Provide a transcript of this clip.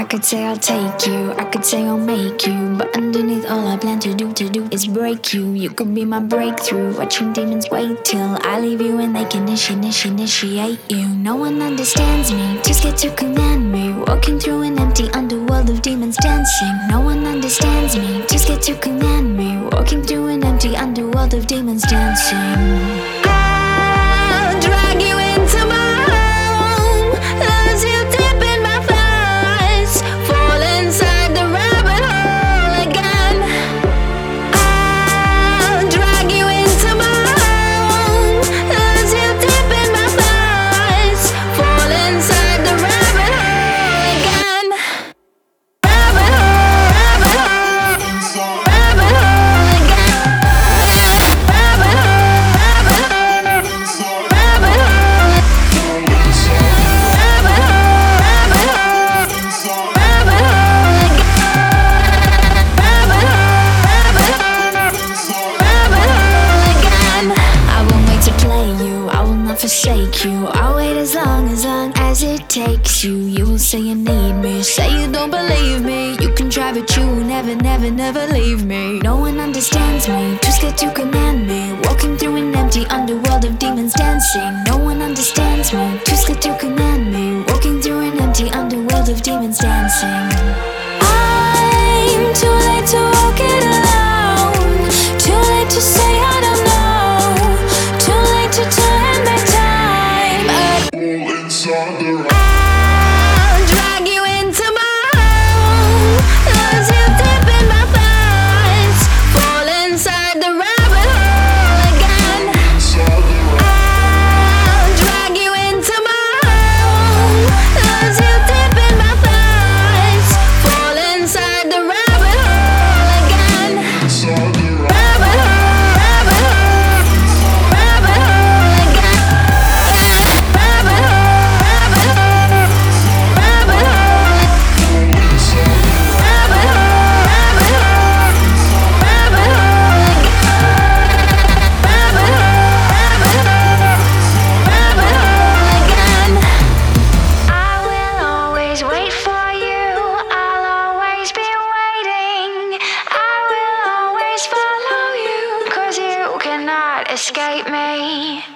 could say I'll take you, I could say I'll make you, but underneath all I plan to do is break you. You could be my breakthrough, watching demons wait till I leave you and they can initiate you. No one understands me, too scared to command me, walking through an empty underworld of demons dancing. No one understands me, too scared to command me, walking through an empty underworld of demons dancing. I'll drag you into my home, lose you deep in my thighs, fall inside the rabbit hole again. I'll drag you into my home, lose you deep in my thighs, fall inside the rabbit hole again. Rabbit hole, rabbit hole, rabbit hole again. Rabbit hole, rabbit hole, rabbit hole, rabbit hole, rabbit hole, rabbit hole again. I won't wait to play you, I will not forsake you, I'll wait as long as it takes you. You will say you need me, say you don't believe me, you can try but you will never leave me. No one understands me, too scared to command me, walking through an empty underworld of demons dancing. No one understands me, too scared to command me, walking through an empty underworld of demons dancing. I'm too late to walk it alone, too late to say I don't know, too late to turn back time. I'll drag you into my home, lose you deep in my thighs, fall inside the rabbit hole again. I'll drag you into my home, lose you deep in my thighs, fall inside the rabbit hole again. Rabbit hole, rabbit hole, rabbit hole again. Rabbit hole, rabbit hole, rabbit hole, rabbit hole, rabbit hole, rabbit hole again. Rabbit hole, rabbit hole, rabbit hole again. I will always wait for you, I'll always be waiting, I will always follow you, 'cause you cannot escape me.